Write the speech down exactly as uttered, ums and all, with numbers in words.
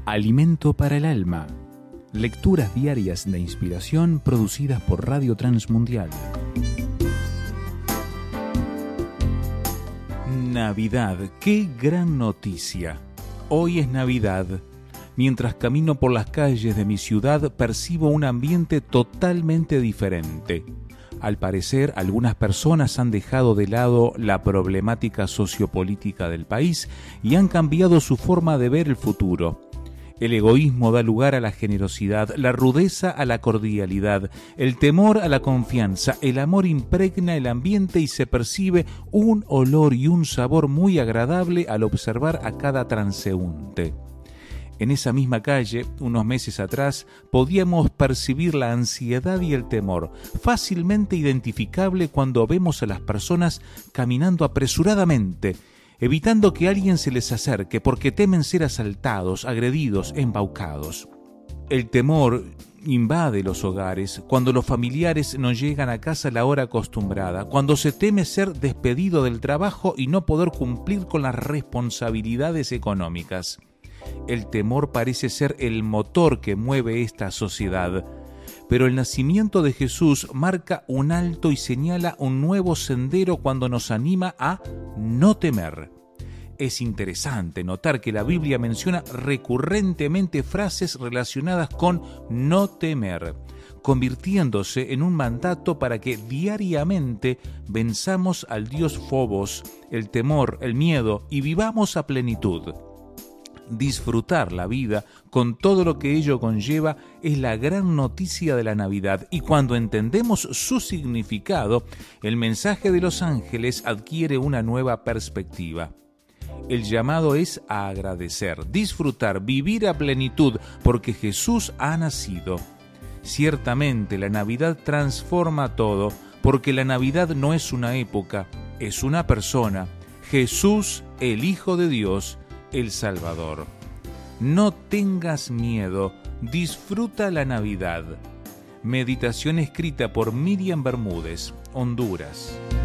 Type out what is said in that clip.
Alimento para el alma. Lecturas diarias de inspiración producidas por Radio Transmundial. Navidad, qué gran noticia. Hoy es Navidad. Mientras camino por las calles de mi ciudad, percibo un ambiente totalmente diferente. Al parecer, algunas personas han dejado de lado la problemática sociopolítica del país y han cambiado su forma de ver el futuro. El egoísmo da lugar a la generosidad, la rudeza a la cordialidad, el temor a la confianza, el amor impregna el ambiente y se percibe un olor y un sabor muy agradable al observar a cada transeúnte. En esa misma calle, unos meses atrás, podíamos percibir la ansiedad y el temor, fácilmente identificable cuando vemos a las personas caminando apresuradamente, evitando que alguien se les acerque porque temen ser asaltados, agredidos, embaucados. El temor invade los hogares cuando los familiares no llegan a casa a la hora acostumbrada, cuando se teme ser despedido del trabajo y no poder cumplir con las responsabilidades económicas. El temor parece ser el motor que mueve esta sociedad, pero el nacimiento de Jesús marca un alto y señala un nuevo sendero cuando nos anima a no temer. Es interesante notar que la Biblia menciona recurrentemente frases relacionadas con no temer, convirtiéndose en un mandato para que diariamente venzamos al dios Fobos, el temor, el miedo y vivamos a plenitud. Disfrutar la vida con todo lo que ello conlleva es la gran noticia de la Navidad, y cuando entendemos su significado, el mensaje de los ángeles adquiere una nueva perspectiva. El llamado es a agradecer, disfrutar, vivir a plenitud, porque Jesús ha nacido. Ciertamente la Navidad transforma todo, porque la Navidad no es una época, es una persona, Jesús, el Hijo de Dios, el Salvador. No tengas miedo, disfruta la Navidad. Meditación escrita por Miriam Bermúdez, Honduras.